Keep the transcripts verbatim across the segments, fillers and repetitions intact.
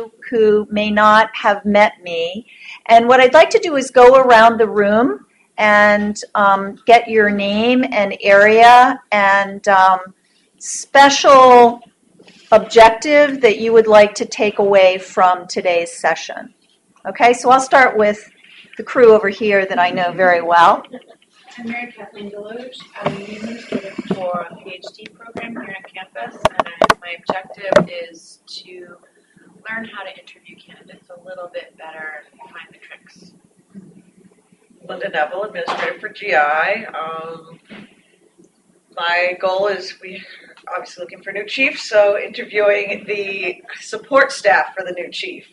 you who may not have met me. And what I'd like to do is go around the room and um, get your name and area and um, special objective that you would like to take away from today's session. Okay, so I'll start with the crew over here that I know very well. I'm Mary Kathleen Deloge. I'm a new student for a PhD program here on campus, and I, my objective is to learn how to interview candidates a little bit better and find the tricks. Linda Neville, administrator for G I. Um, my goal is we are obviously looking for a new chief, so interviewing the support staff for the new chief.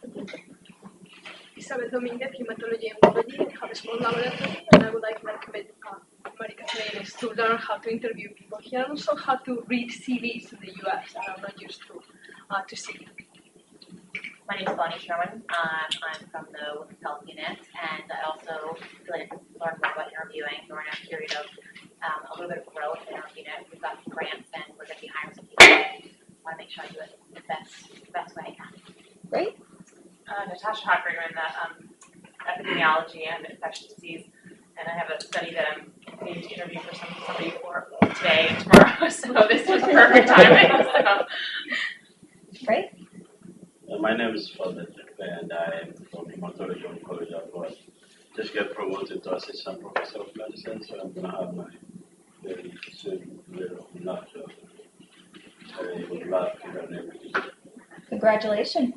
Isabel Dominguez, Hematology and Oncology, have a small laboratory, and I would like like uh, Marika saying is to learn how to interview people here and also how to read C Vs in the U S. And I'm not used to uh, to see it. My name is Bonnie Sherman. Um, I'm from the Women's Health Unit, and I also feel like I can learn more about interviewing during a period of um, a little bit of growth in our unit. We've got some grants, and we're going to be hiring some people. I want to make sure I do it the best, the best way I can. Great. Uh, Natasha Hockringer in the um, epidemiology and infectious disease, and I have a study that I'm needing to interview for some, somebody for today and tomorrow, so this was perfect timing. So. Great. Uh, my name is Father and I am from Hematology Oncology. I just get promoted to assistant professor of medicine, so I'm going to have my very soon little lab job. I would love to learn everything. Congratulations.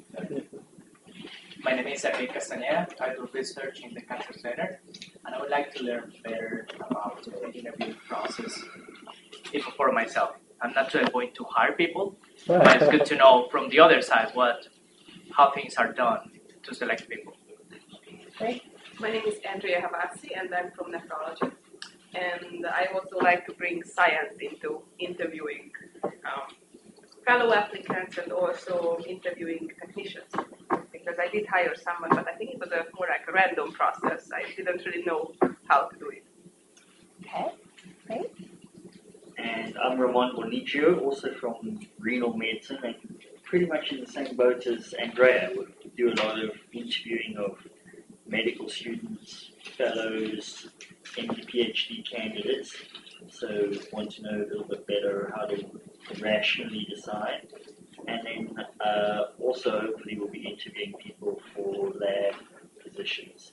My name is Enrique Castaneda. I do research in the Cancer Center, and I would like to learn better about the interview process, even for myself. I'm not really going to hire people, but it's good to know from the other side what, how things are done to select people. Great. My name is Andrea Havasi, and I'm from nephrology. And I also like to bring science into interviewing um, fellow applicants and also interviewing technicians. Because I did hire someone, but I think it was a more like a random process. I didn't really know how to do it. Okay, great. And I'm Ramon Bonicio, also from renal medicine, and pretty much in the same boat as Andrea. We do a lot of interviewing of medical students, fellows, and PhD candidates. So want to know a little bit better how to rationally decide. And then uh, also, hopefully, we'll be interviewing people for lab positions.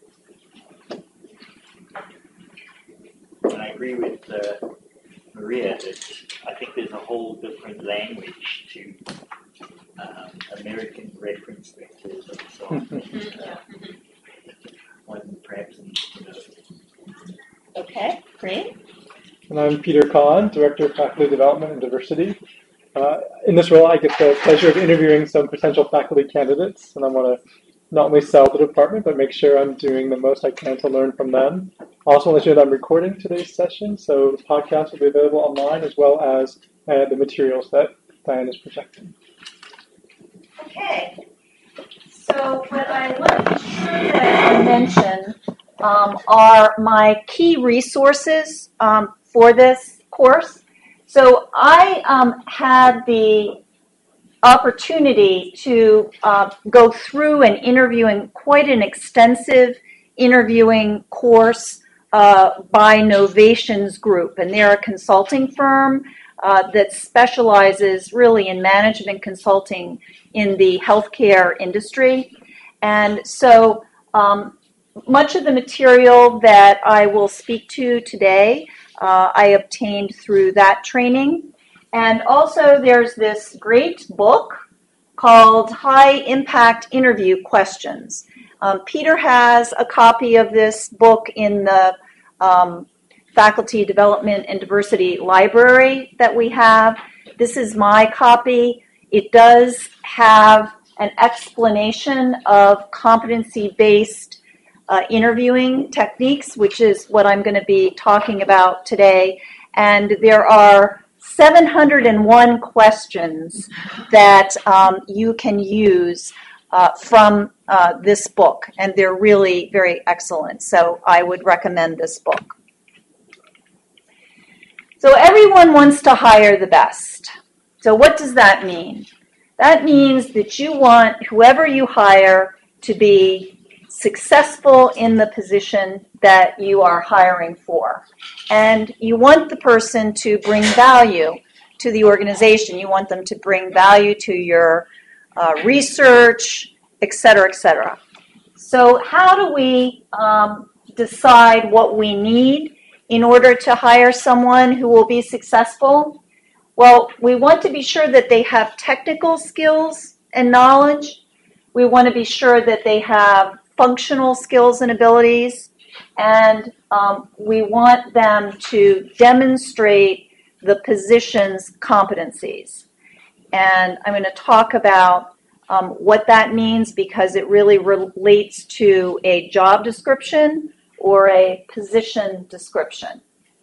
And I agree with uh, Maria that I think there's a whole different language to um, American reference vectors and so on. uh, one perhaps needs to know. Okay, great. And I'm Peter Kahn, Director of Faculty Development and Diversity. Uh, in this role, I get the pleasure of interviewing some potential faculty candidates, and I want to not only sell the department, but make sure I'm doing the most I can to learn from them. I also want to let you know that I'm recording today's session, so the podcast will be available online as well as uh, the materials that Diane is projecting. Okay. So what I want to be sure that I mention um, are my key resources um, for this course. So I um, had the opportunity to uh, go through and interviewing quite an extensive interviewing course uh, by Novations Group, and they're a consulting firm uh, that specializes really in management consulting in the healthcare industry. And so um, much of the material that I will speak to today Uh, I obtained through that training. And also there's this great book called High Impact Interview Questions. Um, Peter has a copy of this book in the um, Faculty Development and Diversity Library that we have. This is my copy. It does have an explanation of competency-based Uh, interviewing techniques, which is what I'm going to be talking about today. And there are seven hundred one questions that um, you can use uh, from uh, this book, and they're really very excellent. So I would recommend this book. So everyone wants to hire the best. So what does that mean? That means that you want whoever you hire to be successful in the position that you are hiring for. And you want the person to bring value to the organization. You want them to bring value to your uh, research, et cetera, et cetera. So how do we um, decide what we need in order to hire someone who will be successful? Well, we want to be sure that they have technical skills and knowledge. We want to be sure that they have functional skills and abilities. And um, we want them to demonstrate the position's competencies. And I'm going to talk about um, what that means because it really relates to a job description or a position description.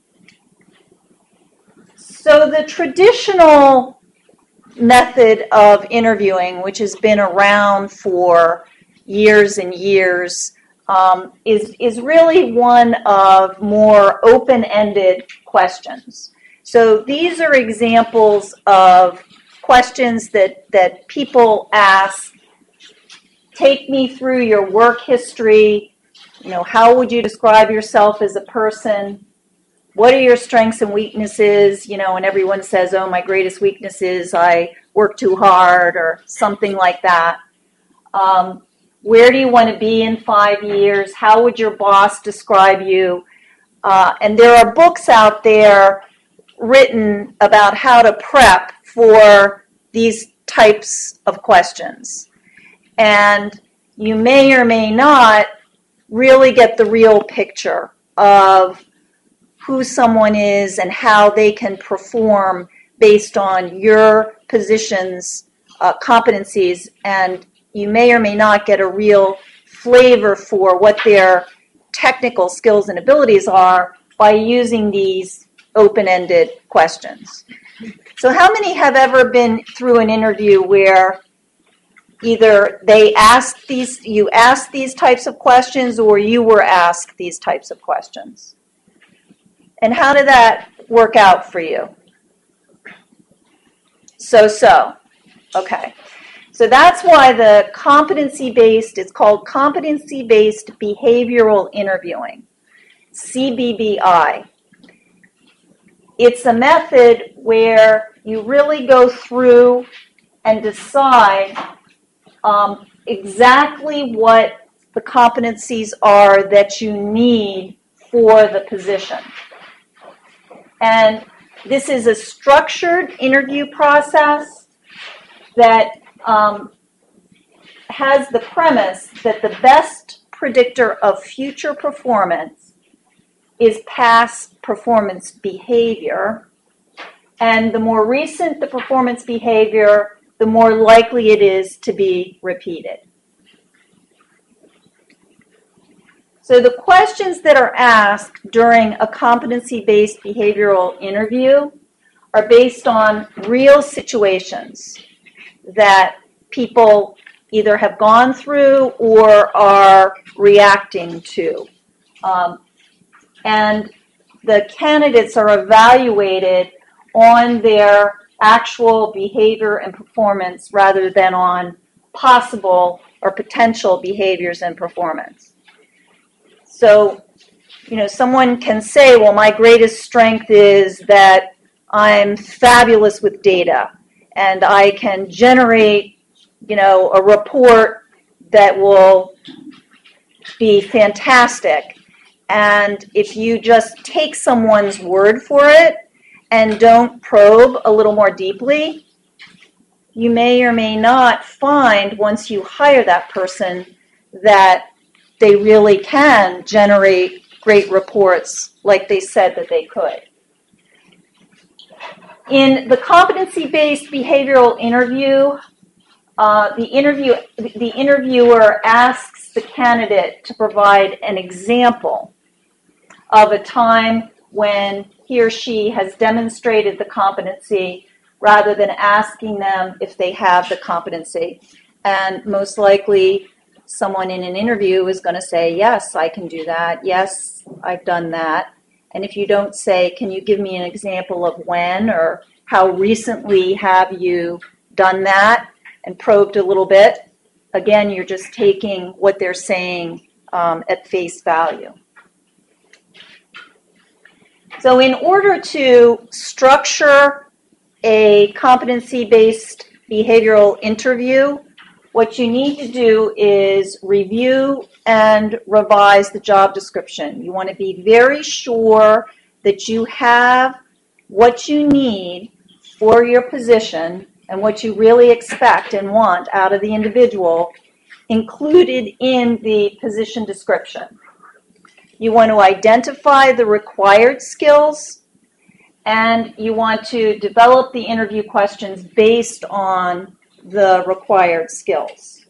So the traditional method of interviewing, which has been around for years and years, um, is, is really one of more open-ended questions. So these are examples of questions that, that people ask. Take me through your work history. You know, how would you describe yourself as a person? What are your strengths and weaknesses? You know, and everyone says, oh, my greatest weakness is I work too hard or something like that. Um, where do you want to be in five years? How would your boss describe you? Uh, and there are books out there written about how to prep for these types of questions. And you may or may not really get the real picture of who someone is and how they can perform based on your position's uh, competencies, and you may or may not get a real flavor for what their technical skills and abilities are by using these open-ended questions. So how many have ever been through an interview where either they asked these, you asked these types of questions or you were asked these types of questions? And how did that work out for you? So-so. Okay. So that's why the competency-based, it's called competency-based behavioral interviewing, C B B I. It's a method where you really go through and decide um, exactly what the competencies are that you need for the position. And this is a structured interview process that um, has the premise that the best predictor of future performance is past performance behavior. And the more recent the performance behavior, the more likely it is to be repeated. So the questions that are asked during a competency-based behavioral interview are based on real situations that people either have gone through or are reacting to. Um, and the candidates are evaluated on their actual behavior and performance rather than on possible or potential behaviors and performance. So, you know, someone can say, well, my greatest strength is that I'm fabulous with data and I can generate, you know, a report that will be fantastic. And if you just take someone's word for it and don't probe a little more deeply, you may or may not find once you hire that person that they really can generate great reports like they said that they could. In the competency-based behavioral interview, uh, the, interview, the interviewer asks the candidate to provide an example of a time when he or she has demonstrated the competency rather than asking them if they have the competency. And most likely, someone in an interview is going to say, yes, I can do that. Yes, I've done that. And if you don't say, can you give me an example of when or how recently have you done that, and probed a little bit. Again, you're just taking what they're saying um, at face value. So in order to structure a competency-based behavioral interview, what you need to do is review and revise the job description. You want to be very sure that you have what you need for your position and what you really expect and want out of the individual included in the position description. You want to identify the required skills, and you want to develop the interview questions based on the required skills.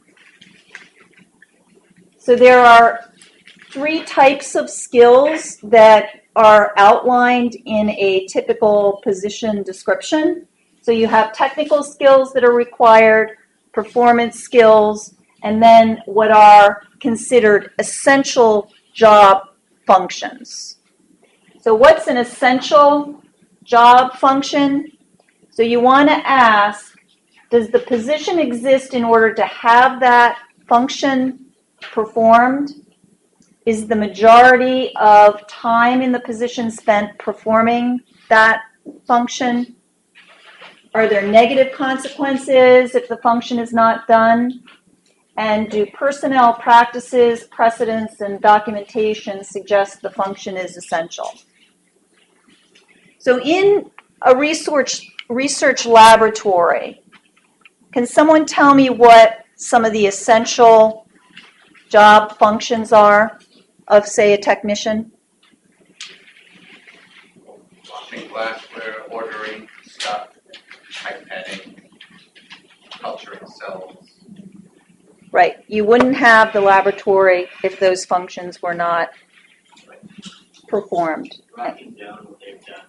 So there are three types of skills that are outlined in a typical position description. So you have technical skills that are required, performance skills, and then what are considered essential job functions. So what's an essential job function? So you want to ask, does the position exist in order to have that function performed? Is the majority of time in the position spent performing that function? Are there negative consequences if the function is not done? And do personnel practices, precedents, and documentation suggest the function is essential? So in a research, research laboratory, can someone tell me what some of the essential job functions are of, say, a technician? Washing glassware, ordering stuff, pipetting, culturing cells. Right. You wouldn't have the laboratory if those functions were not performed. Writing down what they've done.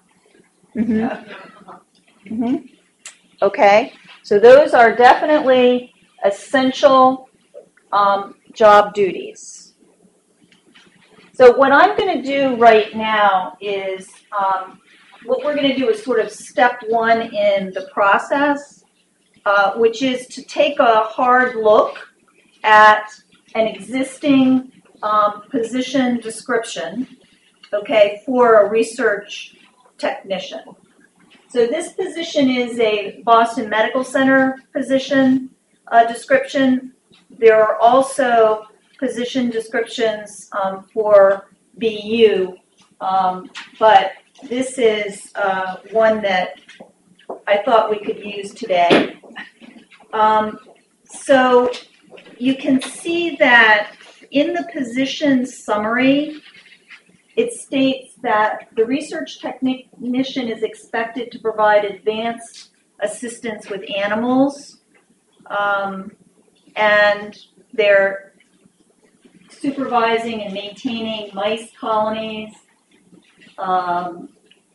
Mm-hmm. Mm-hmm. Okay. So those are definitely essential um, job duties. So what I'm going to do right now is, um, what we're going to do is sort of step one in the process, uh, which is to take a hard look at an existing um, position description, okay, for a research technician. So this position is a Boston Medical Center position uh, description. There are also position descriptions um, for B U, um, but this is uh, one that I thought we could use today. Um, so you can see that in the position summary, it states that the research technician is expected to provide advanced assistance with animals, um, and they're supervising and maintaining mice colonies. Um,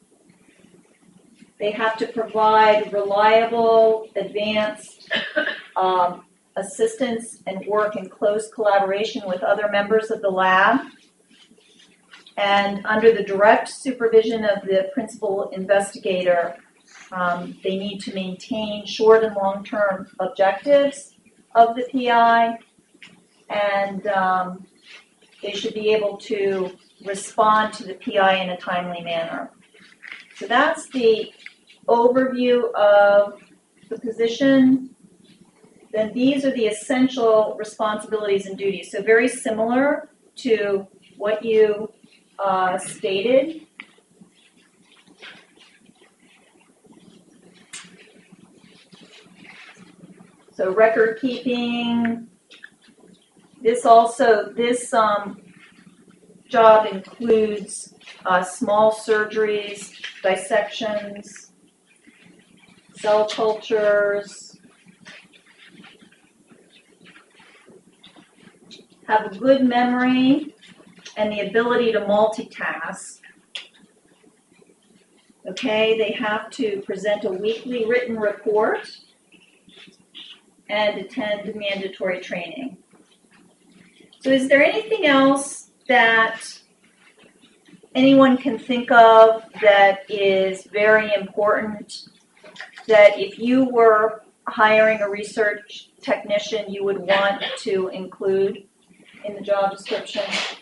they have to provide reliable, advanced um, assistance and work in close collaboration with other members of the lab. And under the direct supervision of the principal investigator, um, they need to maintain short and long-term objectives of the P I, and um, they should be able to respond to the P I in a timely manner. So that's the overview of the position. Then these are the essential responsibilities and duties. So very similar to what you uh, stated. So record keeping. This also, this um, job includes uh, small surgeries, dissections, cell cultures. Have a good memory and the ability to multitask. Okay, they have to present a weekly written report and attend mandatory training. So is there anything else that anyone can think of that is very important, that if you were hiring a research technician you would want to include in the job description?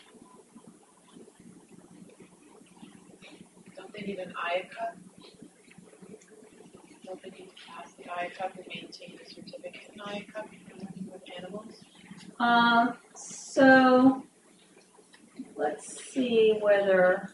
Don't they need an I A C U P? Don't they need to pass the I A C U P and maintain the certificate in I A C U P with animals? Um, so let's see whether,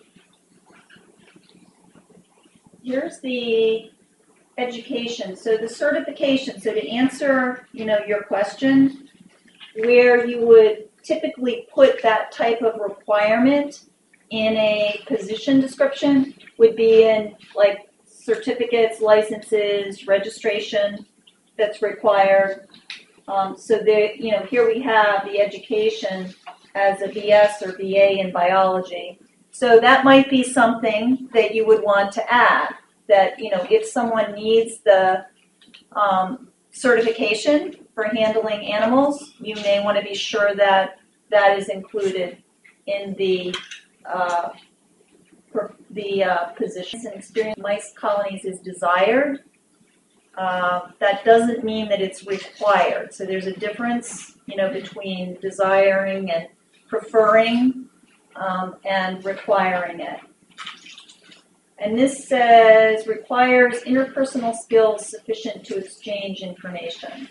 here's the education. So the certification, so to answer, you know, your question, where you would typically put that type of requirement in a position description would be in like certificates, licenses, registration that's required. Um, so there, you know, here we have the education as a B S or B A in biology. So that might be something that you would want to add, that, you know, if someone needs the um, certification for handling animals, you may want to be sure that that is included in the uh, for the uh, positions and experience. Mice colonies is desired. Uh, that doesn't mean that it's required. So there's a difference, you know, between desiring and preferring um, and requiring it. And this says requires interpersonal skills sufficient to exchange information.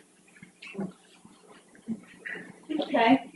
Okay.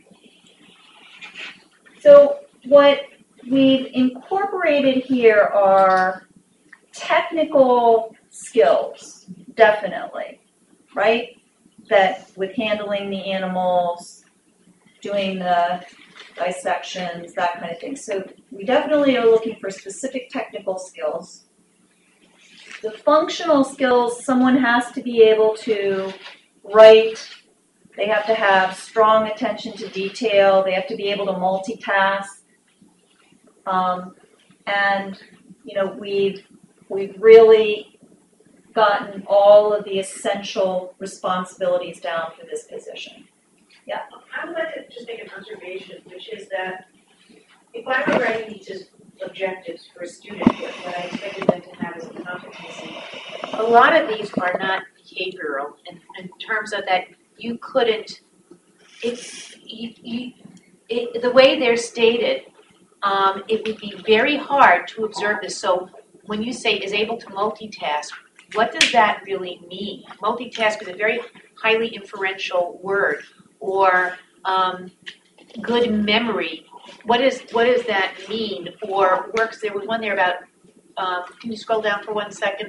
So what we've incorporated here are technical skills, definitely, right? That with handling the animals, doing the dissections, that kind of thing. So we definitely are looking for specific technical skills. The functional skills, someone has to be able to write. They have to have strong attention to detail. They have to be able to multitask. Um, and, you know, we've, we've really gotten all of the essential responsibilities down for this position. Yeah. I would like to just make an observation, which is that if I were writing these as objectives for a student, what what I expected them to have as a competency, a lot of these are not behavioral in, in terms of that you couldn't, it's, you, you, it, the way they're stated, um, it would be very hard to observe this. So when you say is able to multitask, what does that really mean? Multitask is a very highly inferential word. Or um, good memory. What is what does that mean? Or works? There was one there about. Um, can you scroll down for one second?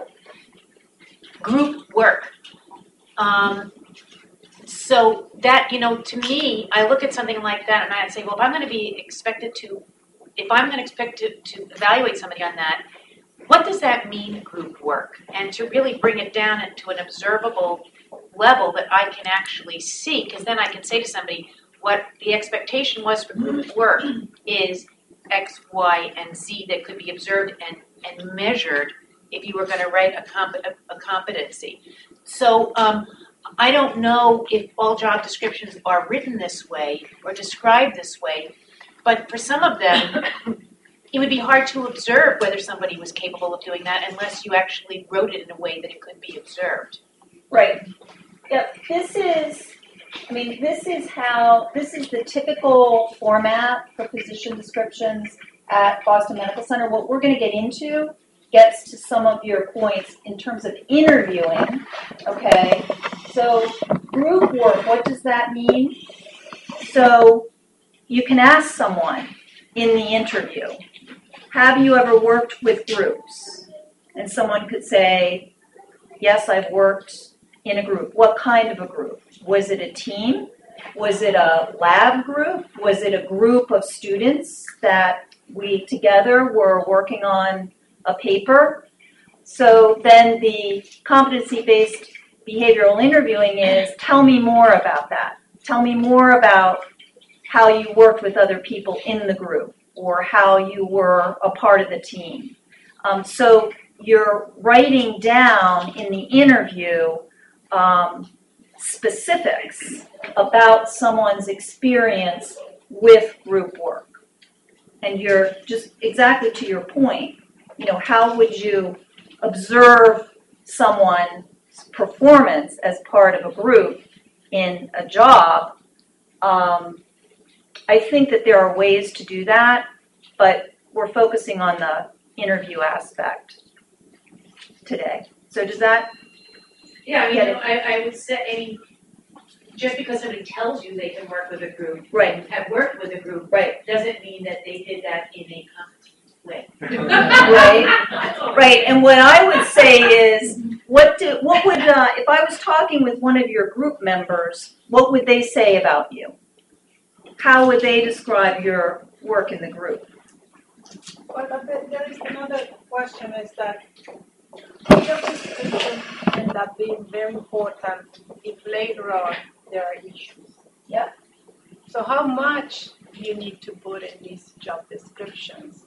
Group work. Um, so that, you know, to me, I look at something like that and I say, well, if I'm going to be expected to, if I'm going to expect to, to evaluate somebody on that, what does that mean? Group work, and to really bring it down into an observable level that I can actually see, because then I can say to somebody what the expectation was for group work is X, Y, and Z that could be observed and, and measured if you were going to write a, comp- a competency. So um, I don't know if all job descriptions are written this way or described this way, but for some of them, it would be hard to observe whether somebody was capable of doing that unless you actually wrote it in a way that it could be observed. Right. Yep. This is, I mean, this is how, this is the typical format for position descriptions at Boston Medical Center. What we're going to get into gets to some of your points in terms of interviewing, okay? So group work, what does that mean? So you can ask someone in the interview, have you ever worked with groups? And someone could say, yes, I've worked in a group. What kind of a group? Was it a team? Was it a lab group? Was it a group of students that we together were working on a paper? So then the competency-based behavioral interviewing is, tell me more about that. Tell me more about how you worked with other people in the group or how you were a part of the team. Um, so you're writing down in the interview um, specifics about someone's experience with group work. And you're just exactly to your point, you know, how would you observe someone performance as part of a group in a job, um, I think that there are ways to do that, but we're focusing on the interview aspect today. So does that? Yeah, I mean, Get you it. know, I, I would say, I mean, just because somebody tells you they can work with a group, Right. and have worked with a group, Right. doesn't mean that they did that in a competent way. Right, right. And what I would say is, what do, what would, uh, if I was talking with one of your group members, what would they say about you? How would they describe your work in the group? Well, but there there is another question is that job description end up being very important if later on there are issues. Yeah. So how much you need to put in these job descriptions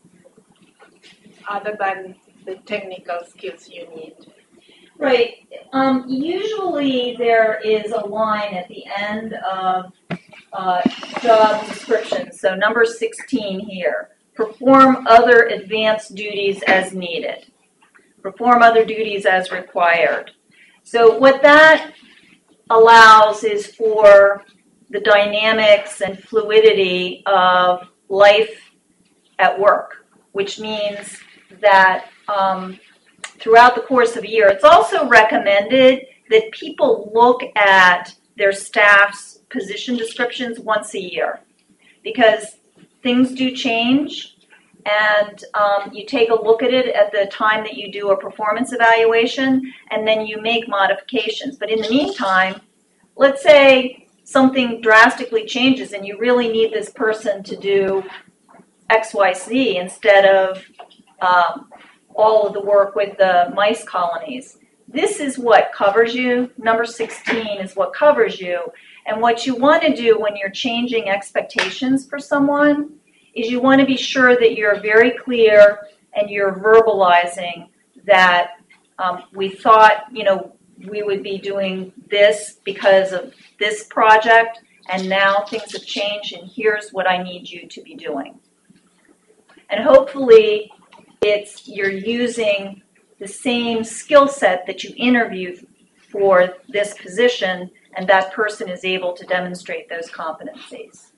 other than the technical skills you need? Right. Um, usually there is a line at the end of uh, job description. So number sixteen here. Perform other advanced duties as needed. Perform other duties as required. So what that allows is for the dynamics and fluidity of life at work, which means that um, throughout the course of a year, it's also recommended that people look at their staff's position descriptions once a year, because things do change, and um, you take a look at it at the time that you do a performance evaluation, and then you make modifications. But in the meantime, let's say something drastically changes and you really need this person to do X, Y, Z instead of um, all of the work with the mice colonies. This is what covers you. Number sixteen is what covers you. And what you want to do when you're changing expectations for someone is you want to be sure that you're very clear and you're verbalizing that um, we thought, you know, we would be doing this because of this project, and now things have changed, and here's what I need you to be doing. And hopefully it's you're using the same skill set that you interviewed for this position, and that person is able to demonstrate those competencies.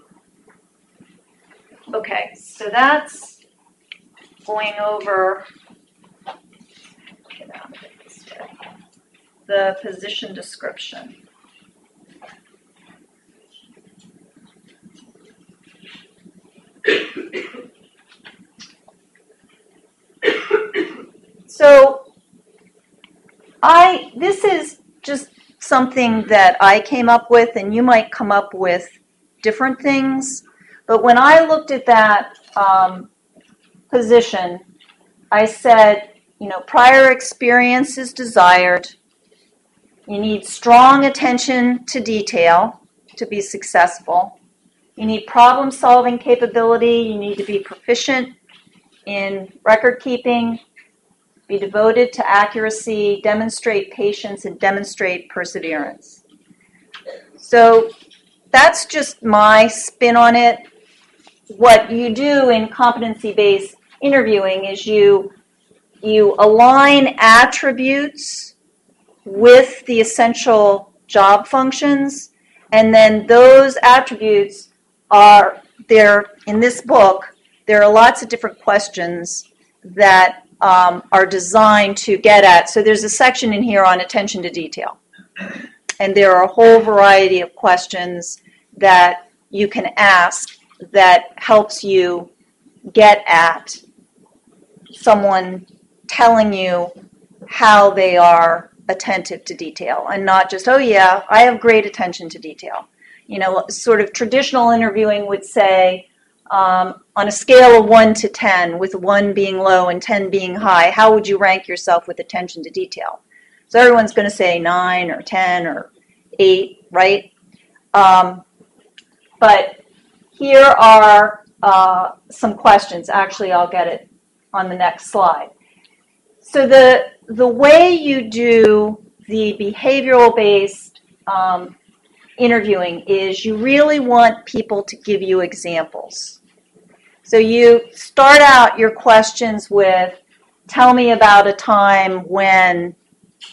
Okay, so that's going over get out of it this way, the position description. So I this is just something that I came up with, and you might come up with different things. But when I looked at that um, position, I said, you know, prior experience is desired. You need strong attention to detail to be successful. You need problem-solving capability. You need to be proficient in record keeping, be devoted to accuracy, demonstrate patience, and demonstrate perseverance. So that's just my spin on it. What you do in competency-based interviewing is you you align attributes with the essential job functions, and then those attributes are there in this book. There are lots of different questions that um, are designed to get at. So there's a section in here on attention to detail, and there are a whole variety of questions that you can ask that helps you get at someone telling you how they are attentive to detail, and not just, oh yeah, I have great attention to detail. You know, sort of traditional interviewing would say, um, on a scale of one to ten, with one being low and ten being high, how would you rank yourself with attention to detail? So everyone's going to say nine or ten or eight, right? Um, but here are uh, some questions. Actually, I'll get it on the next slide. So the the way you do the behavioral-based um, interviewing is you really want people to give you examples. So you start out your questions with, tell me about a time when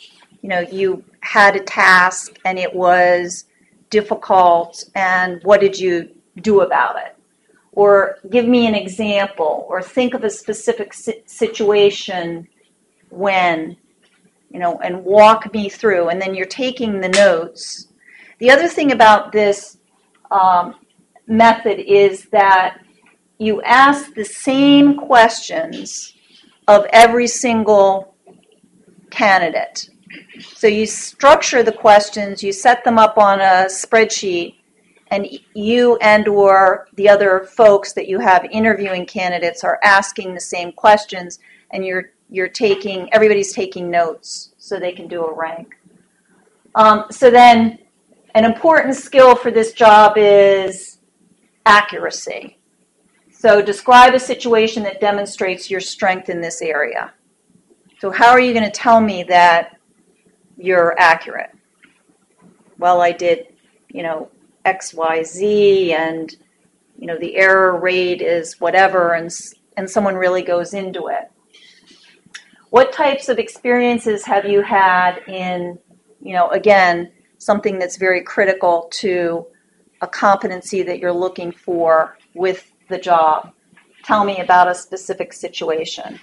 you know, you had a task and it was difficult, and what did you do about it? Or give me an example, or think of a specific si- situation when, you know, and walk me through, and then you're taking the notes. The other thing about this um, method is that you ask the same questions of every single candidate. So you structure the questions, you set them up on a spreadsheet, and you and or the other folks that you have interviewing candidates are asking the same questions, and you're you're taking, everybody's taking notes so they can do a rank. Um, so then an important skill for this job is accuracy. So describe a situation that demonstrates your strength in this area. So how are you going to tell me that you're accurate? Well, I did, you know, X, Y, Z, and, you know, the error rate is whatever, and and someone really goes into it. What types of experiences have you had in, you know, again, something that's very critical to a competency that you're looking for with the job? Tell me about a specific situation.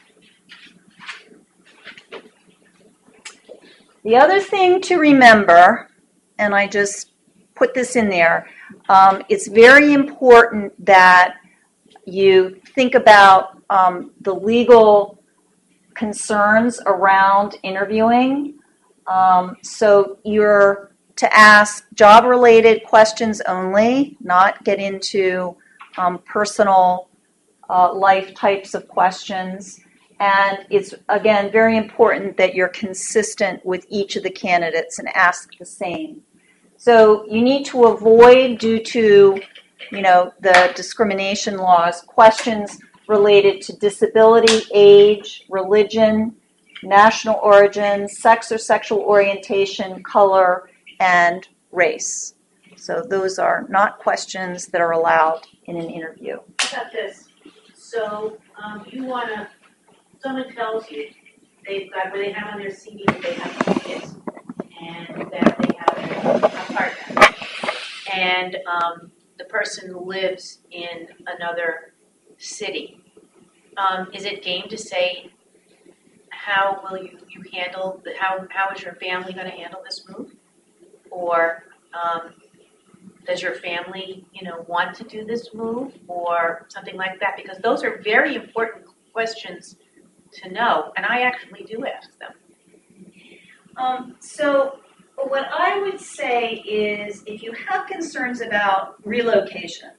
The other thing to remember, and I just put this in there, um, it's very important that you think about um, the legal concerns around interviewing. Um, so you're to ask job-related questions only, not get into um, personal uh, life types of questions. And it's, again, very important that you're consistent with each of the candidates and ask the same. So you need to avoid, due to, you know, the discrimination laws, questions related to disability, age, religion, national origin, sex or sexual orientation, color, and race. So those are not questions that are allowed in an interview. How about this? So um, you want to, someone tells you they've got, where they have on their C V that they have two kids and that they have a, a partner. And um, the person lives in another city. Um, is it game to say, how will you, you handle, the, how, how is your family going to handle this move? Or um, does your family, you know, want to do this move or something like that? Because those are very important questions to know, and I actually do ask them. Um, so what I would say is, if you have concerns about relocation,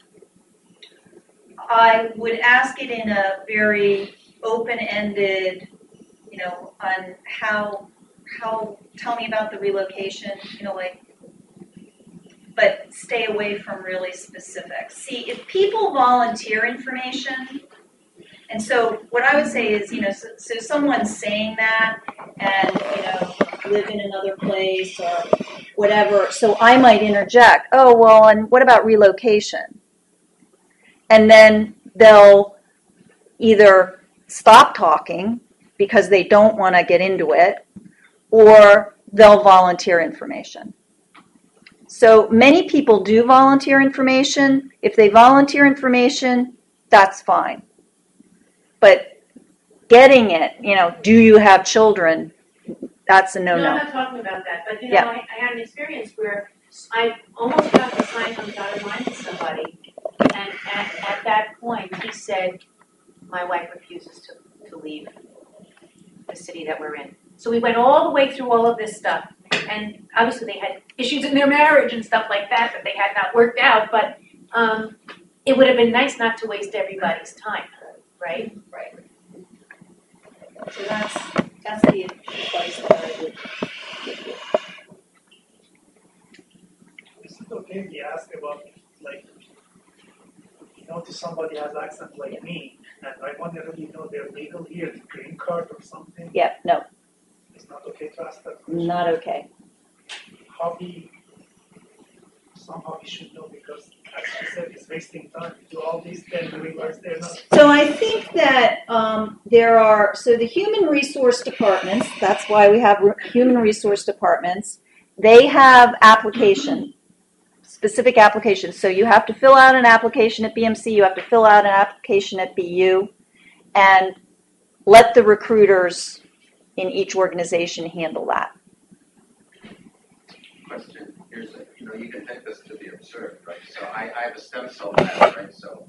I would ask it in a very open-ended, you know, on how, how, tell me about the relocation, you know, like, but stay away from really specific. See, if people volunteer information, and so what I would say is, you know, so, so someone's saying that and, you know, live in another place or whatever, so I might interject, oh, well, and what about relocation? And then they'll either stop talking because they don't want to get into it, or they'll volunteer information. So many people do volunteer information. If they volunteer information, that's fine. But getting it, you know, do you have children? That's a no-no. No, I'm not talking about that. But, you know, Yeah. I, I had an experience where I almost got to sign on dotted line with somebody. And at, at that point, he said, my wife refuses to, to leave the city that we're in. So we went all the way through all of this stuff. And obviously they had issues in their marriage and stuff like that that they had not worked out. But um, it would have been nice not to waste everybody's time, right? Right. So that's, that's the advice that I would give you. Is it okay if you ask about, like, you notice somebody has accent like me, and I want to really know they're legal here, the green card or something? Yeah, no, It's not okay to ask that question? not okay. Hobby, somehow he should know because, as she said, it's wasting time to do all these, then doing work they're not. So I think that um, there are, so the human resource departments, that's why we have re- human resource departments, they have application, specific applications. So you have to fill out an application at B M C, you have to fill out an application at B U, and let the recruiters in each organization handle that. Question, here's a, you know, you can take this to the absurd, right? So I, I have a stem cell lab, right? So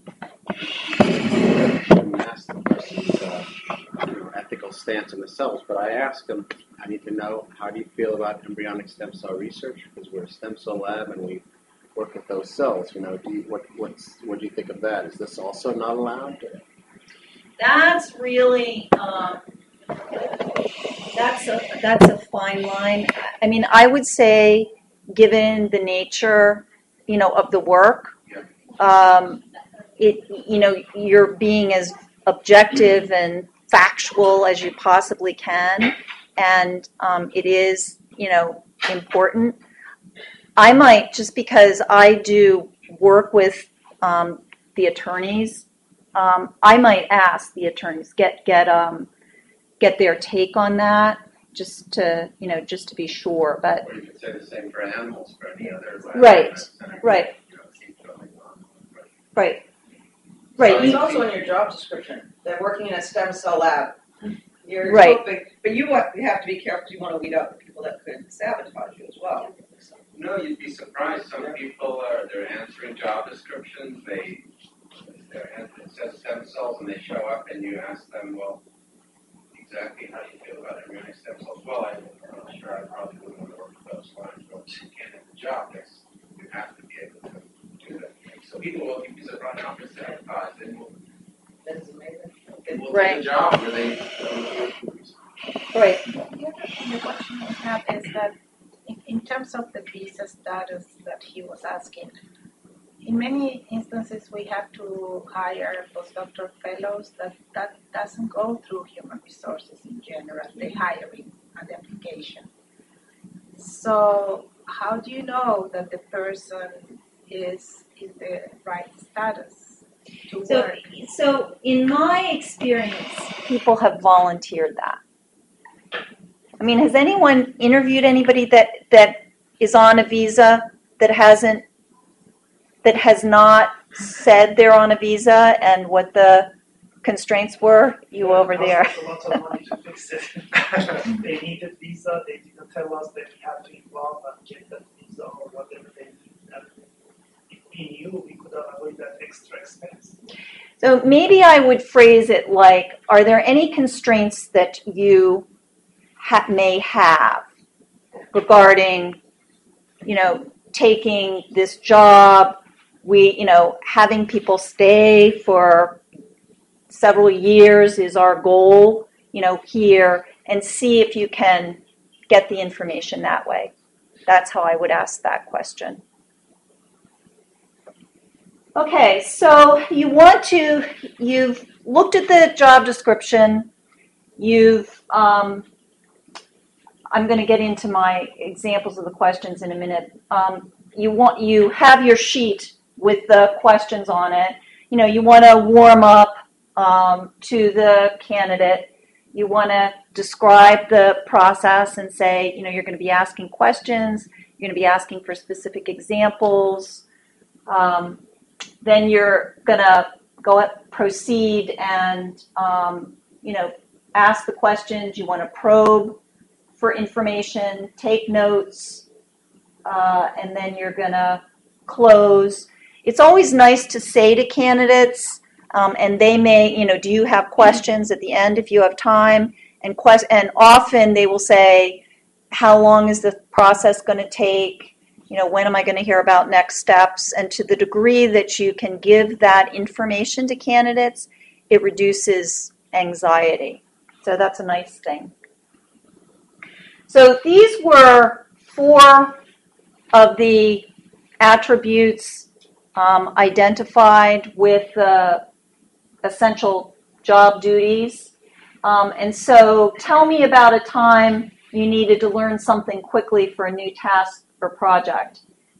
you ask the person's uh, you know, ethical stance on the cells, but I ask them, I need to know, how do you feel about embryonic stem cell research? Because we're a stem cell lab and we work with those cells. You know, do you, what what's what do you think of that? Is this also not allowed? That's really um, that's a that's a fine line. I mean, I would say, given the nature, you know, of the work, um, it you know, you're being as objective and factual as you possibly can, and um, it is, you know, important. I might, just because I do work with um, the attorneys, um, I might ask the attorneys, get get um, get their take on that, just to, you know, just to be sure. But Or you could say the same for animals, for any other lab. right, right, right, right. So it's You- also in your job description, that working in a stem cell lab. You're Right. hoping, but you want, you have to be careful, you want to weed out the people that could sabotage you as well. No, you'd be surprised. Some people are, they're answering job descriptions. They, they're, it says stem cells and they show up and you ask them, well, exactly how do you feel about embryonic stem cells? Well, I'm not sure I probably wouldn't want to work with those lines, but you can't have the job. That's, you have to be able to do that. So people will be surprised out for sabotage. They will, That's amazing. they will Right. take a job where they, Right. The other question I have is that in, in terms of the visa status that he was asking, in many instances we have to hire postdoctoral fellows that that doesn't go through human resources in general, the hiring and the application. So how do you know that the person is in the right status to So, work? so in my experience, people have volunteered that. I mean, has anyone interviewed anybody that, that is on a visa that hasn't, that has not said they're on a visa and what the constraints were? You over there. It cost us a lot of money to fix it. They needed visa, they didn't tell us that we had to involve and get that visa or whatever they need. And if we knew, we could have avoided that extra expense. So maybe I would phrase it like, are there any constraints that you ha- may have regarding, you know, taking this job, we, you know, having people stay for several years is our goal, you know, here, and see if you can get the information that way. That's how I would ask that question. Okay, so you want to, you've looked at the job description, you've, um, I'm going to get into my examples of the questions in a minute. Um, you want, you have your sheet with the questions on it. You know, you want to warm up um, to the candidate. You want to describe the process and say, you know, you're going to be asking questions, you're going to be asking for specific examples. Um, then you're going to go up, proceed and, um, you know, ask the questions. You want to probe for information, take notes, uh, and then you're going to close. It's always nice to say to candidates, um, and they may, you know, do you have questions at the end if you have time? And, quest- and often they will say, how long is the process going to take? You know, when am I going to hear about next steps? And to the degree that you can give that information to candidates, it reduces anxiety. So that's a nice thing. So these were four of the attributes um, identified with the essential job duties. Um, and so tell me about a time you needed to learn something quickly for a new task or project.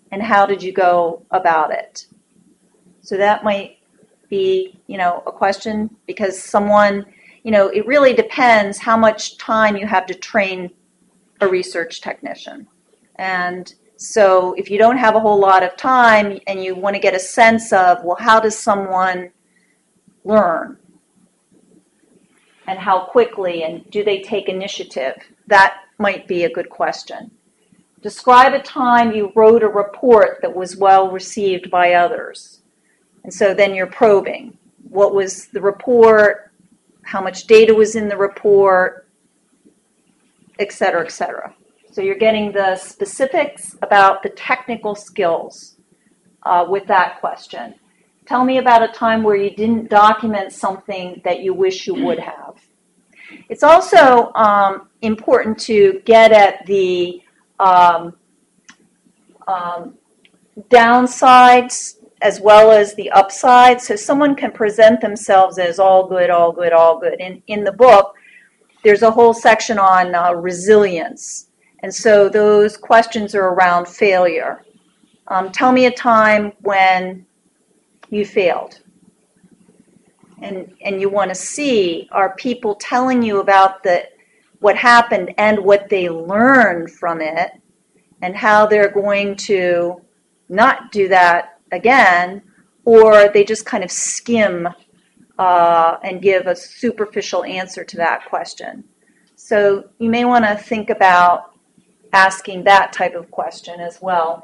and how did you go about it? So that might be, you know, a question, because someone, you know, it really depends how much time you have to train a research technician. And so if you don't have a whole lot of time and you want to get a sense of, well, how does someone learn? And how quickly, and do they take initiative? That might be a good question. Describe a time you wrote a report that was well received by others. And so then you're probing. What was the report? How much data was in the report? Et cetera, et cetera. So you're getting the specifics about the technical skills uh, with that question. Tell me about a time where you didn't document something that you wish you would have. It's also um, important to get at the um, um, downsides as well as the upsides. So someone can present themselves as all good, all good, all good. In, in the book, there's a whole section on uh, resilience. And so those questions are around failure. Um, tell me a time when you failed. And and you want to see, are people telling you about the what happened and what they learned from it, and how they're going to not do that again, or they just kind of skim uh, and give a superficial answer to that question. So you may want to think about asking that type of question as well.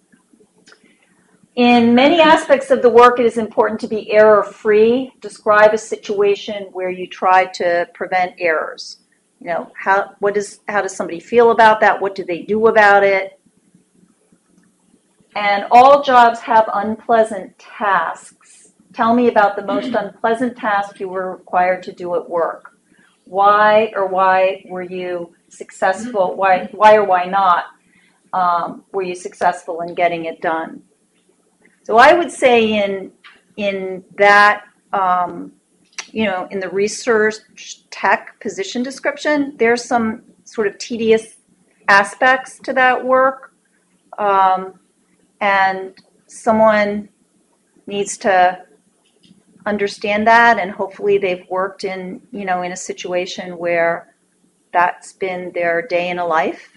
In many aspects of the work, it is important to be error-free. Describe a situation where you try to prevent errors. You know, how what does how does somebody feel about that? What do they do about it? And all jobs have unpleasant tasks. Tell me about the most unpleasant task you were required to do at work. Why or why were you successful? Why why or why not um, were you successful in getting it done? So I would say in in that, um, you know, in the research tech position description, there's some sort of tedious aspects to that work, um, and someone needs to understand that, and hopefully they've worked in, you know, in a situation where that's been their day in a life.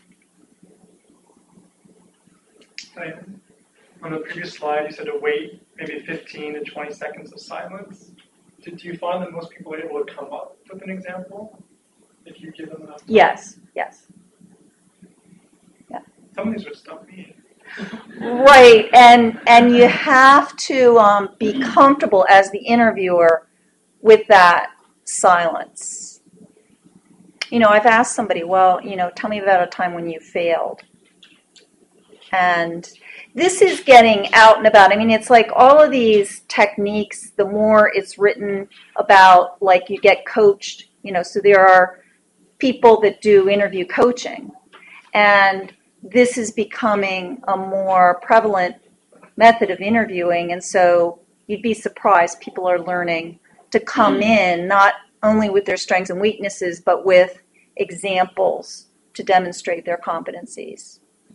Right. On the previous slide, you said to wait maybe fifteen to twenty seconds of silence. Did you find that most people are able to come up with an example if you give them enough time? Yes, yes. Yeah. Some of these would stump me. Right, and and you have to um, be comfortable as the interviewer with that silence. You know, I've asked somebody, well, you know, tell me about a time when you failed. And this is getting out and about. I mean, it's like all of these techniques, the more it's written about, like you get coached, you know, so there are people that do interview coaching. And this is becoming a more prevalent method of interviewing. And so you'd be surprised people are learning to come in not only with their strengths and weaknesses, but with examples to demonstrate their competencies.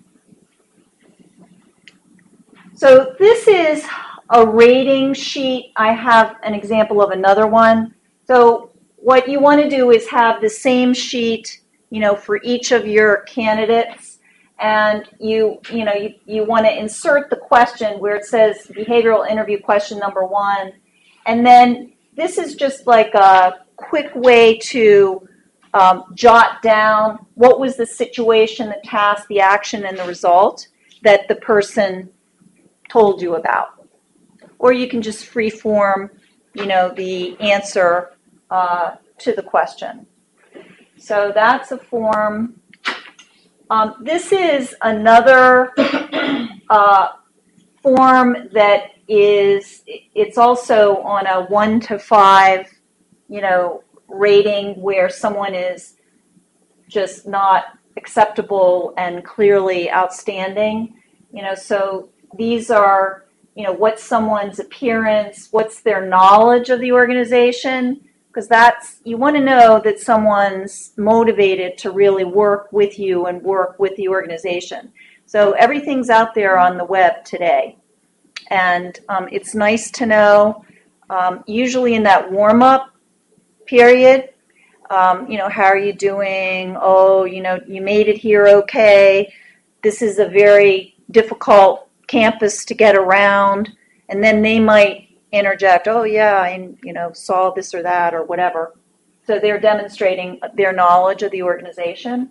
So this is a rating sheet. I have an example of another one. So what you want to do is have the same sheet, you know, for each of your candidates, and you, you know, you, you want to insert the question where it says behavioral interview question number one, and then this is just like a quick way to um, jot down what was the situation, the task, the action, and the result that the person told you about. Or you can just free form, you know, the answer uh, to the question. So that's a form. Um, this is another uh, form that is, it's also on a one to five, you know, rating where someone is just not acceptable and clearly outstanding. You know, so these are, you know, what's someone's appearance, what's their knowledge of the organization, because that's, you want to know that someone's motivated to really work with you and work with the organization. So everything's out there on the web today. And um, it's nice to know, um, usually in that warm-up period, um, you know, how are you doing? Oh, you know, you made it here okay. This is a very difficult campus to get around. And then they might interject, oh, yeah, I, you know, saw this or that or whatever. So they're demonstrating their knowledge of the organization.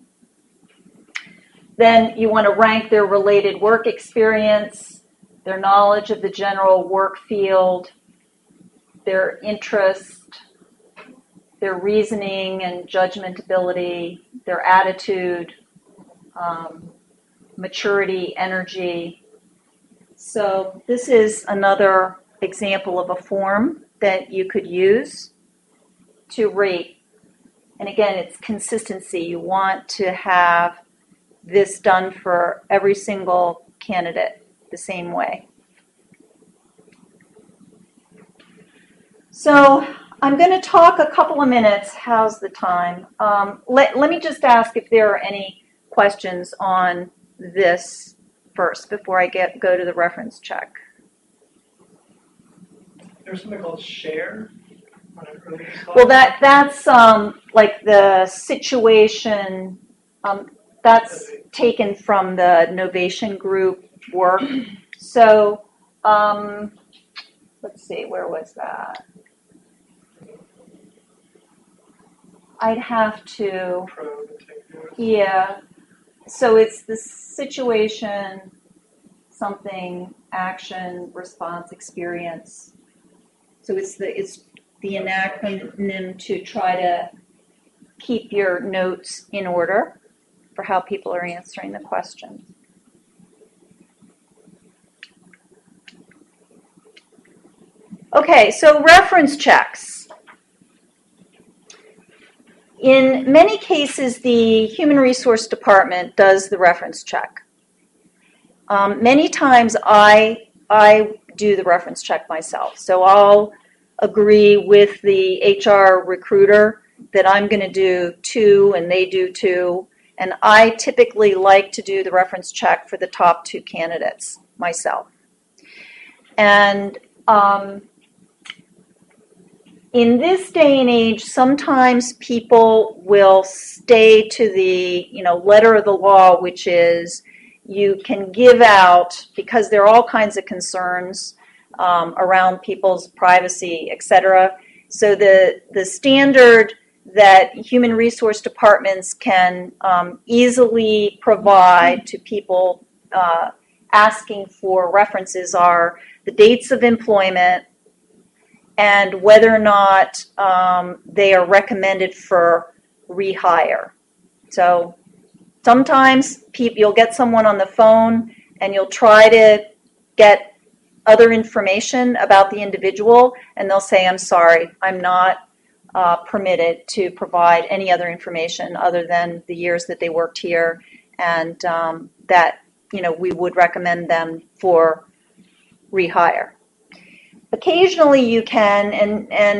Then you want to rank their related work experience, their knowledge of the general work field, their interest, their reasoning and judgment ability, their attitude, um, maturity, energy. So this is another example of a form that you could use to rate. And again, it's consistency. You want to have this done for every single candidate the same way. So I'm going to talk a couple of minutes. How's the time? Um, let, let me just ask if there are any questions on this first before I get go to the reference check. There's something called share on an earlier slide. Well, that that's um, like the situation. Um, that's taken from the Novation Group work. So um, let's see, where was that? I'd have to, yeah. So it's the situation, something, action, response, experience. So it's the it's the acronym to try to keep your notes in order for how people are answering the questions. Okay, so reference checks. In many cases, the Human Resource Department does the reference check. Um, many times I, I do the reference check myself. So I'll agree with the H R recruiter that I'm going to do two and they do two. And I typically like to do the reference check for the top two candidates myself. And um, in this day and age, sometimes people will stay to the, you know, letter of the law, which is you can give out, because there are all kinds of concerns um, around people's privacy, et cetera. So the, the standard that human resource departments can um, easily provide to people uh, asking for references are the dates of employment and whether or not um, they are recommended for rehire. So sometimes people, you'll get someone on the phone and you'll try to get other information about the individual and they'll say, I'm sorry, I'm not Uh, permitted to provide any other information other than the years that they worked here, and um, that you know we would recommend them for rehire. Occasionally, you can, and and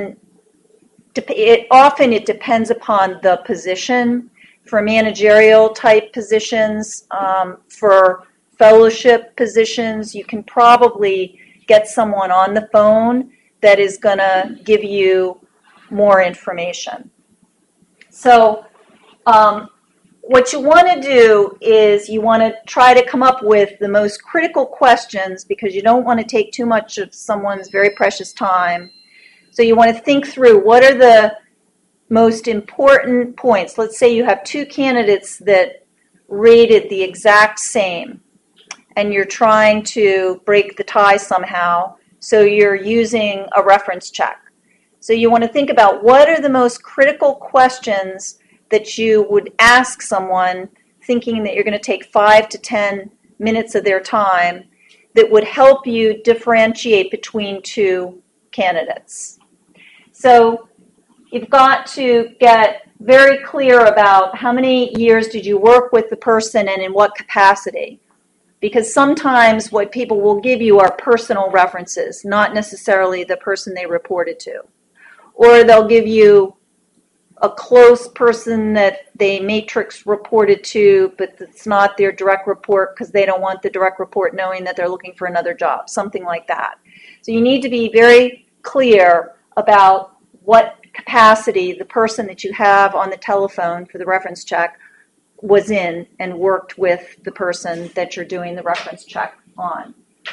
it, often it depends upon the position. For managerial type positions, um, for fellowship positions, you can probably get someone on the phone that is going to give you more information. So um, what you want to do is you want to try to come up with the most critical questions because you don't want to take too much of someone's very precious time. So you want to think through what are the most important points. Let's say you have two candidates that rated the exact same and you're trying to break the tie somehow, so you're using a reference check. So you want to think about what are the most critical questions that you would ask someone thinking that you're going to take five to ten minutes of their time that would help you differentiate between two candidates. So you've got to get very clear about how many years did you work with the person and in what capacity. Because sometimes what people will give you are personal references, not necessarily the person they reported to. Or they'll give you a close person that they matrix reported to, but it's not their direct report because they don't want the direct report knowing that they're looking for another job, something like that. So you need to be very clear about what capacity the person that you have on the telephone for the reference check was in and worked with the person that you're doing the reference check on.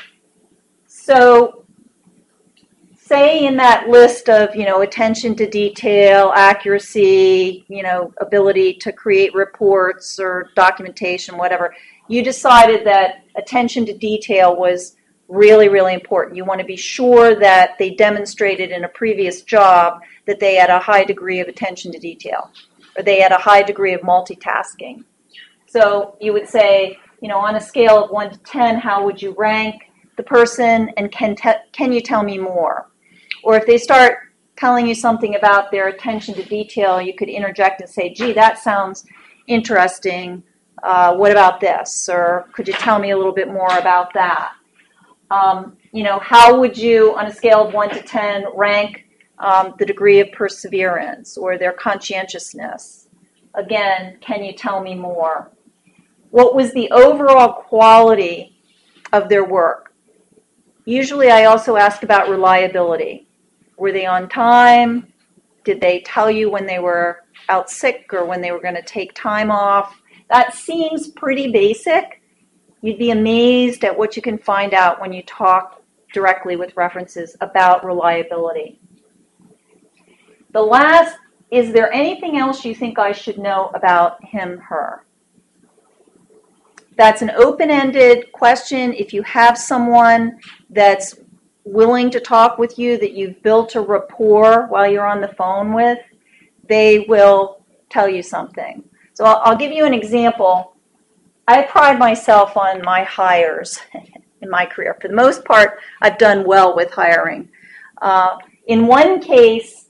So say in that list of, you know, attention to detail, accuracy, you know, ability to create reports or documentation, whatever, you decided that attention to detail was really, really important. You want to be sure that they demonstrated in a previous job that they had a high degree of attention to detail, or they had a high degree of multitasking. So you would say, you know, on a scale of one to ten, how would you rank the person, and can te- can you tell me more? Or if they start telling you something about their attention to detail, you could interject and say, gee, that sounds interesting. Uh, what about this? Or could you tell me a little bit more about that? Um, you know, how would you, on a scale of one to ten, rank um, the degree of perseverance or their conscientiousness? Again, can you tell me more? What was the overall quality of their work? Usually I also ask about reliability. Were they on time? Did they tell you when they were out sick or when they were going to take time off? That seems pretty basic. You'd be amazed at what you can find out when you talk directly with references about reliability. The last, is there anything else you think I should know about him, her? That's an open-ended question. If you have someone that's willing to talk with you, that you've built a rapport while you're on the phone with, they will tell you something. So I'll, I'll give you an example. I pride myself on my hires in my career. For the most part, I've done well with hiring. Uh, in one case,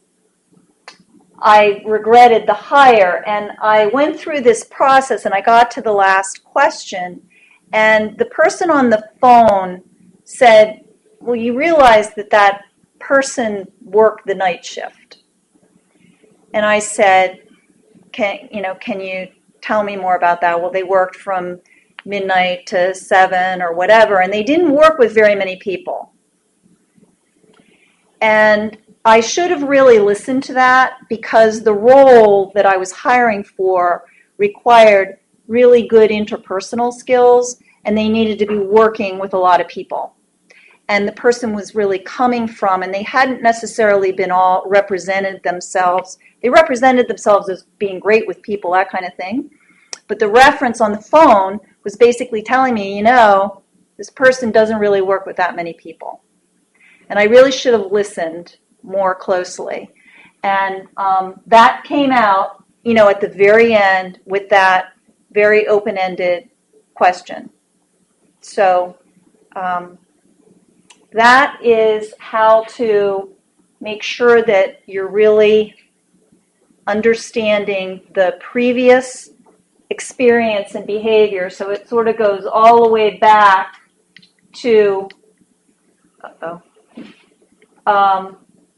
I regretted the hire, and I went through this process, and I got to the last question, and the person on the phone said, well, you realize that that person worked the night shift. And I said, can, you know, can you tell me more about that? Well, they worked from midnight to seven or whatever, and they didn't work with very many people. And I should have really listened to that because the role that I was hiring for required really good interpersonal skills, and they needed to be working with a lot of people. And the person was really coming from, and they hadn't necessarily been all represented themselves. They represented themselves as being great with people, that kind of thing. But the reference on the phone was basically telling me, you know, this person doesn't really work with that many people. And I really should have listened more closely. And um, that came out, you know, at the very end with that very open-ended question. So um, that is how to make sure that you're really understanding the previous experience and behavior. So it sort of goes all the way back to, uh-oh, um,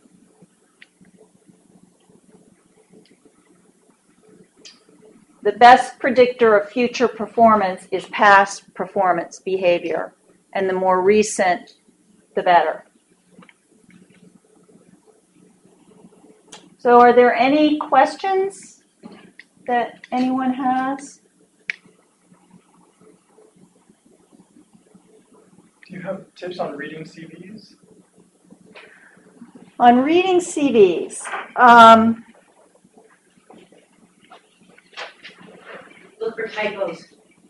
the best predictor of future performance is past performance behavior, and the more recent, the better. So are there any questions that anyone has? Do you have tips on reading C Vs? On reading C Vs, um, Look for typos.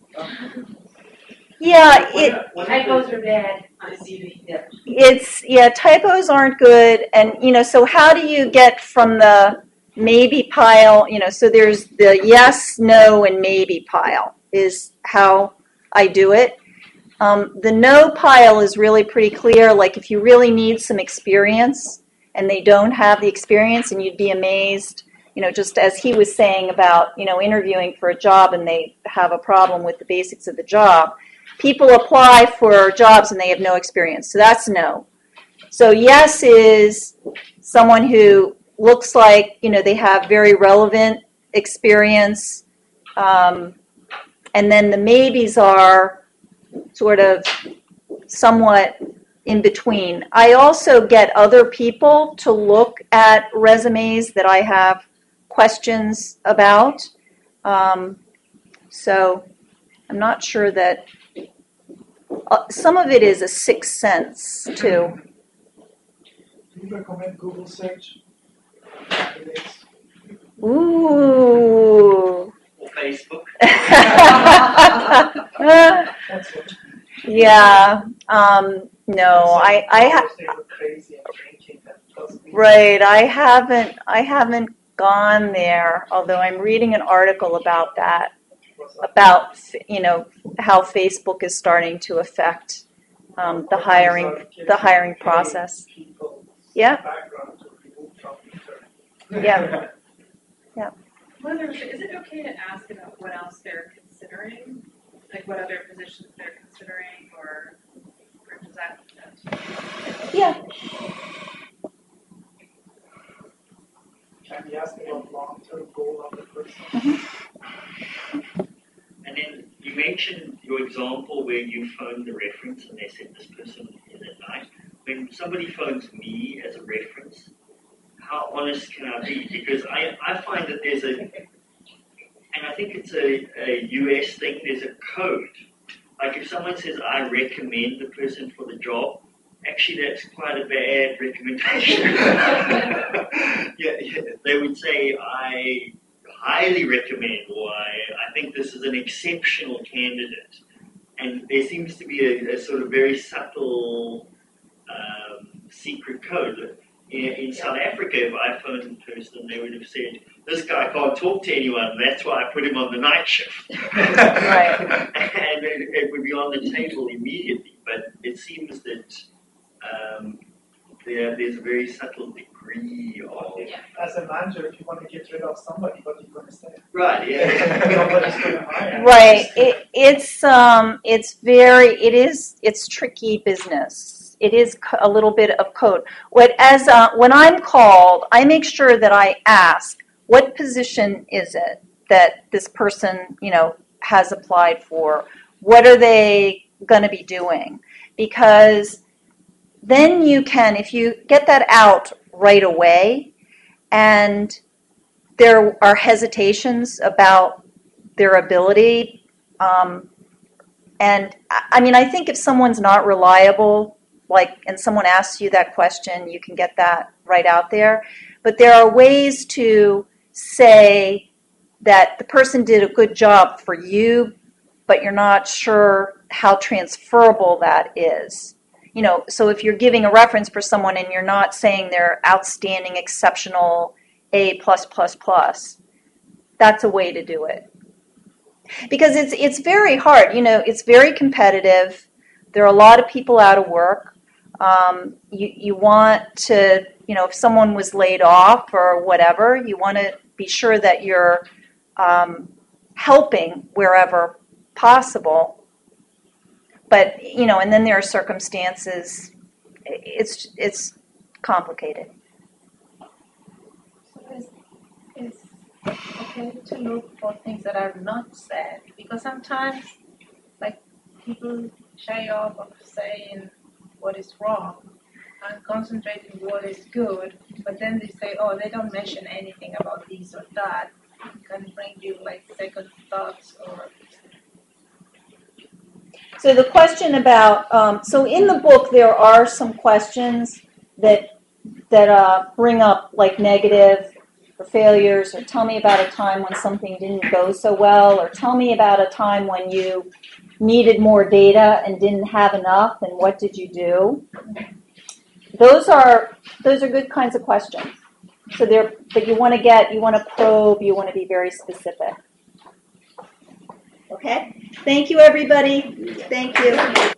yeah, it, Typos are bad on a C V. Yeah. it's, yeah, typos aren't good. And, you know, so how do you get from the maybe pile, you know, so there's the yes, no, and maybe pile is how I do it. Um, the no pile is really pretty clear. Like if you really need some experience and they don't have the experience, and you'd be amazed, you know, just as he was saying about, you know, interviewing for a job and they have a problem with the basics of the job. People apply for jobs and they have no experience. So that's no. So yes is someone who looks like, you know, they have very relevant experience. Um, and then the maybes are sort of somewhat in between. I also get other people to look at resumes that I have questions about. Um, so I'm not sure that uh, some of it is a sixth sense too. Do you recommend Google search? Ooh. Or Facebook. Yeah. Um, no, I, I have. Right. I haven't. I haven't gone there. Although I'm reading an article about that, about you know how Facebook is starting to affect um, the hiring, the hiring process. Yeah. Yeah. Yeah. Whether, is it okay to ask about what else they're considering? Like what other positions they're considering, or, or does that? Yeah. Can you ask about long-term goal of the person? Mm-hmm. And then you mentioned your example where you phoned the reference and they said this person is at night. When somebody phones me as a reference, how honest can I be? Because I, I find that there's a, and I think it's a, a U S thing, there's a code. Like if someone says, I recommend the person for the job, actually that's quite a bad recommendation. yeah, yeah, they would say, I highly recommend, or I, I think this is an exceptional candidate. And there seems to be a, a sort of very subtle um, secret code. In, in South Africa, if I phoned in person, they would have said, this guy can't talk to anyone, that's why I put him on the night shift. Right. And it, it would be on the table immediately. But it seems that um, there, there's a very subtle degree of... As a manager, if you want to get rid of somebody, what are you going to say? Right, yeah. Nobody's going to hire. Right. It, it's um, it's very, it is, it's tricky business. It is a little bit of code. What as uh, when I'm called, I make sure that I ask, what position is it that this person, you know, has applied for? What are they going to be doing? Because then you can, if you get that out right away, and there are hesitations about their ability, um, and I mean, I think if someone's not reliable, like, and someone asks you that question, you can get that right out there. But there are ways to say that the person did a good job for you, but you're not sure how transferable that is. You know, so if you're giving a reference for someone and you're not saying they're outstanding, exceptional, A plus plus plus, that's a way to do it. Because it's it's very hard. You know, it's very competitive. There are a lot of people out of work. Um, you, you want to, you know, if someone was laid off or whatever, you want to be sure that you're um, helping wherever possible. But, you know, and then there are circumstances. It's it's complicated. So it's, it's okay to look for things that are not said, because sometimes, like, people shy off of saying what is wrong and concentrate on what is good, but then they say, oh, they don't mention anything about this or that. It can bring you like second thoughts. Or so the question about um, so in the book there are some questions that that uh, bring up like negative or failures, or tell me about a time when something didn't go so well, or tell me about a time when you needed more data and didn't have enough, and what did you do? Those are those are good kinds of questions. So they're, but you want to get, you want to probe, you want to be very specific. Okay? Thank you, everybody. Thank you.